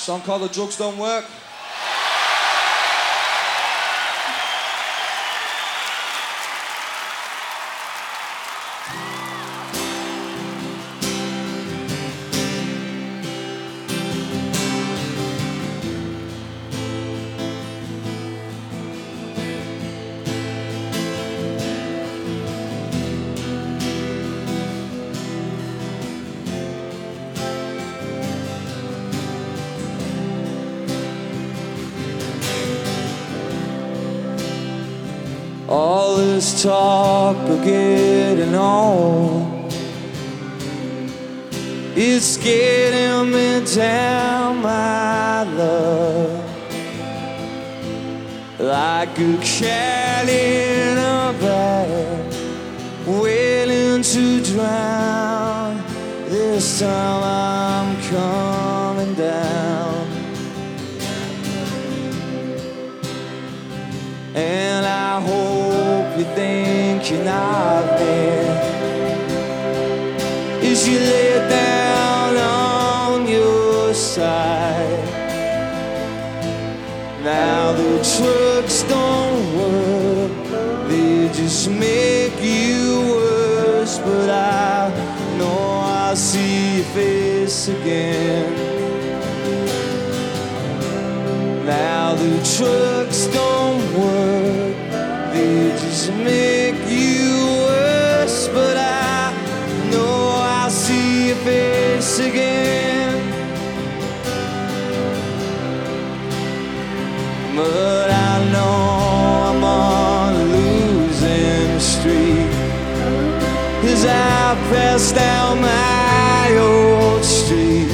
Song called The Drugs Don't Work. All this talk of getting on, it's getting me down, my love, like a cat in a bag, waiting to drown. This time I'm coming down, and I hope you're thinking of me as you lay down on your side. Now the drugs don't work, they just make you worse. But I know I'll see your face again. Now the drugs don't work, they just make you worse. But I know I'll see your face again. But I know I'm on a losing streak as I pass down my old street.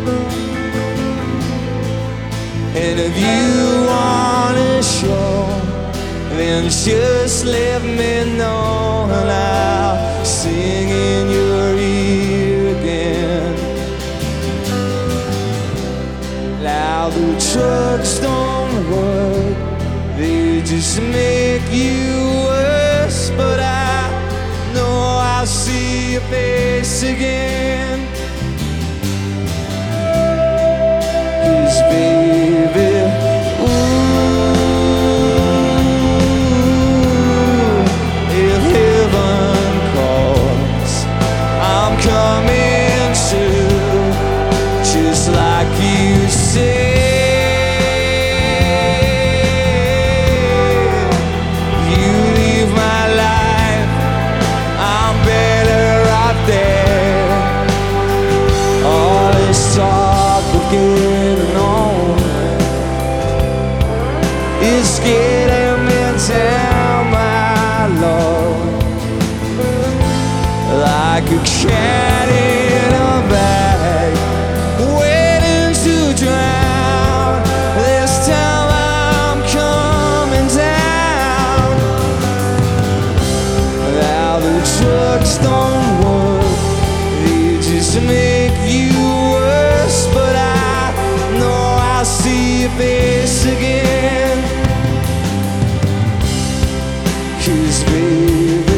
And if you wanna show, then just let me know, and I'll sing in your ear again. Now the drugs don't work, they just make you worse. But I know I'll see your face again. 'Cause baby, coming to, just like you said. You leave my life, I'm better off there. All this talk of getting on, it's getting me down, my love, like a cat in a bag, waiting to drown. This time I'm coming down. Now the drugs don't work, they just make you worse. But I know I'll see your face again. 'Cause baby,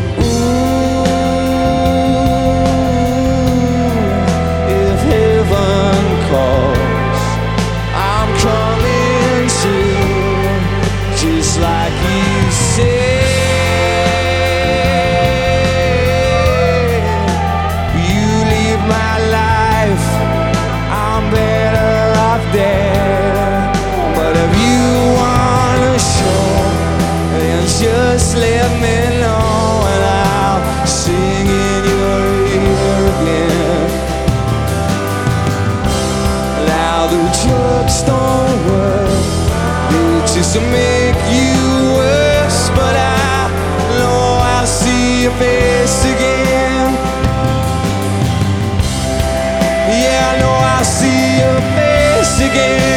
like you said, you leave my life, I'm better off there. But if you wanna show, then just let me know, and I'll sing in your ear again. Now the drugs don't work, they just make you worse. But I know I'll see your face again. Yeah, I know I'll see your face again.